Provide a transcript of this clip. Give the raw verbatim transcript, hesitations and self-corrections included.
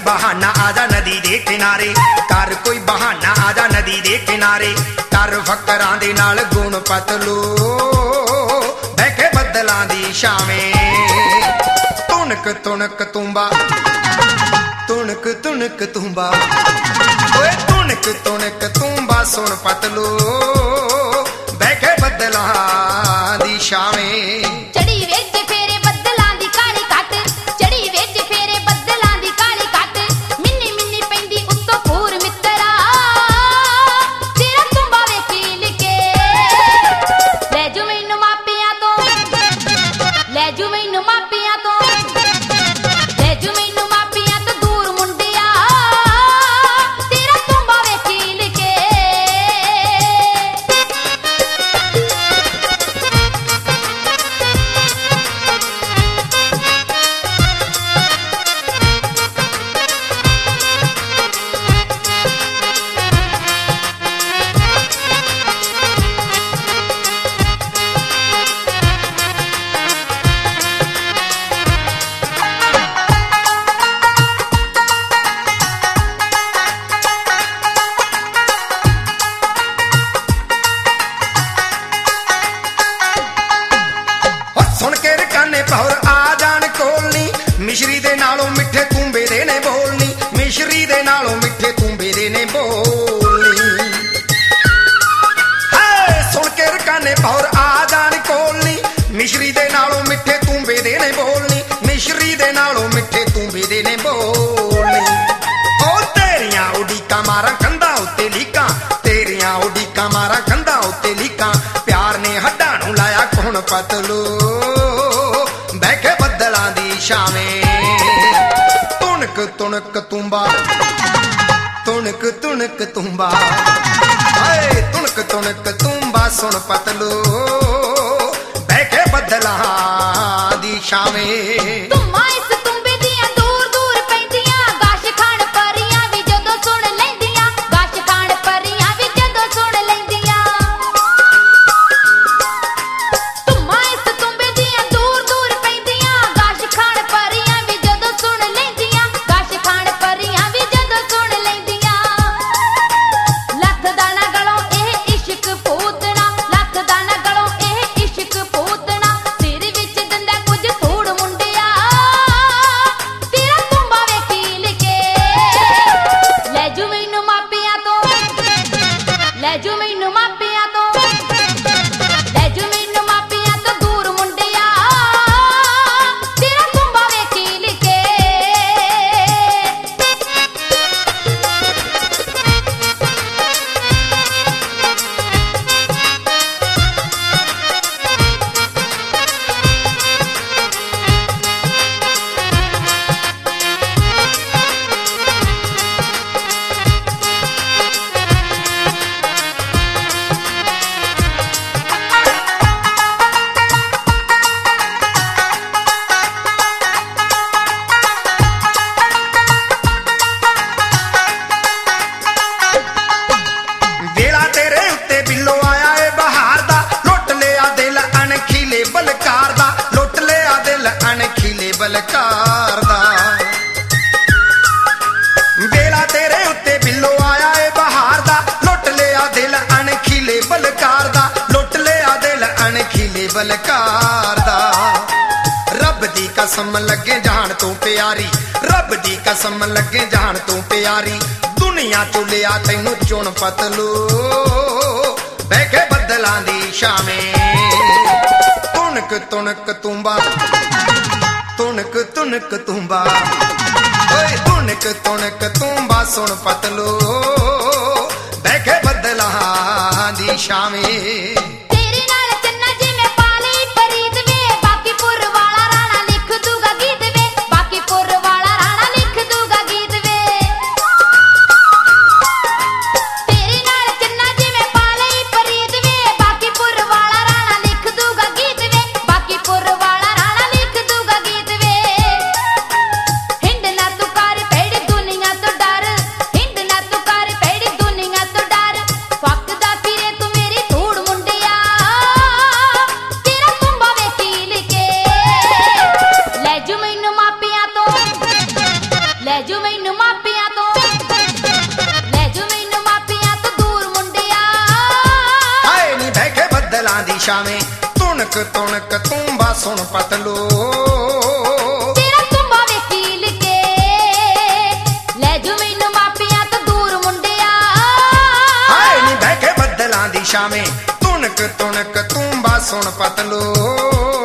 बहाना आजा नदी दे किनारे, कर कोई बहाना आजा नदी दे किनारे, कर फकरां दे नाल गुण पतलो बैठे बदलां दी छावें। तुनक तुनक तुंबा तुनक तुनक तुंबा, ओए तुनक तुनक तुंबा सुन पतलो बैठे बदलां दी छावें। चढ़ी विच फेरे बदलां दी काली घट, चढ़ी विच फेरे बदलां दी काली घट, मिन्नी मिन्नी पैंदी उत्तों पूर मित्तरा तेरा तुंबा वेखी लिखे। लै जू मैनू मापियां तो, लै जू मैनू मापियां तो, लै जू मैनू मापियां तो दूर मुंडिया तेरा तुंबा वेखी लिखे। मिश्री दे नालों मिठे तूंबे दे ने बोलनी, मिश्री दे नालों मिठे तूंबे दे ने बोलनी। हाय सुन के रकाने पौर आ जान कोलनी, मिश्री दे नालों मिठे तूंबे दे ने बोलनी, मिश्री दे नालों मिठे तूंबे दे ने बोलनी। ओ तेरियां उडीका मारा कंधा उत्ते लीका, तेरियां उडीका मारा कंधा उत्ते लीका, प्यार ने हड्डां नूं लाया कौन पतलो बैठे बदलां दी छावें। तुनक तुनक तुंबा तुनक तुनक तुंबा, हाय तुनक तुनक तुंबा सुन पतलो बैठे बदलां दी छावें। तुम्मा इस तुंबे दियां दूर दूर पैंदियां, गाश खान परियां भी जदों सुन लैंदियां, गाश खान परियां भी जदों सुन लैंदियां। तुम्मा इस तुंबे दियां दूर दूर पैंदियां, गाश खान परियां भी जदों सुन लैंदियां, गाश खान परियां भी जदों सुन लैंदियां। लख दाना गलों एह इश्क पूतना, लख दाना गलों एह इश्क पूतना, सिर विच दंदा कुछ थूड़ मुंडिया तेरा तुंबा वेखी लिखे। लै जू मैनू मापियां तो, लै जू मैनू मापियां तो, लै जू मैनू मापियां तो दूर मुंडिया तेरा तुंबा वेखी लिखे। वेला तेरे उत्ते बिल्लो आया ए बहार दा, लुट लिया दिल अणखीले बलकार दा, लुट लिया दिल अणखीले बलकार दा। वेला तेरे उत्ते बिल्लो आया ए बहार दा, लुट लिया दिल अणखीले बलकार दा, लुट लिया दिल अणखीले बलकार दा। रब दी कसम लगे जान तू प्यारी, रब दी कसम लगे जान तू प्यारी, दुनिया चो लिया तैनू चुन पतलो बैठे बदलां दी छावें। तुनक तुनक तुंबा तुनक तुनक तुंबा, ओए तुनक तुनक तुंबा सुन पतलो बैठे बदलां दी छावें। तेरे नाल चन्ना जिवें पाली फरीद वे, बाकीपुर वाला राणा लिख दूगा गीत वे, बाकीपुर वाला राणा लिख दूगा गीत वे। तेरे नाल चन्ना जिवें पाली फरीद वे, बाकीपुर वाला राणा लिख दूगा गीत वे, बाकीपुर वाला राणा लिख दूगा गीत वे। हिंद ना तू कर पेड़ी दुनिया तो डर, हिंद ना तू कर पेड़ी दुनिया तो डर, फकदा फिरे तू मेरी धूड़ मुंडिया ਬੱਦਲਾਂ ਦੀ ਛਾਵੇਂ ਤੁਣਕ ਤੁਣਕ ਤੂੰਬਾ ਸੁਣ ਪਤਲੋ ਤੇਰਾ ਤੁੰਬਾ ਵੇਖੀ ਲਿਕੇ ਲੈ ਜੂ ਮੈਨੂੰ ਮਾਪਿਆਂ ਤੋਂ ਦੂਰ ਮੁੰਡਿਆ ਹਾਏ ਨੀ ਬਹਿ ਕੇ ਬੱਦਲਾਂ ਦੀ ਛਾਵੇਂ ਤੁਣਕ ਤੁਣਕ ਤੂੰਬਾ ਸੁਣ ਪਤਲੋ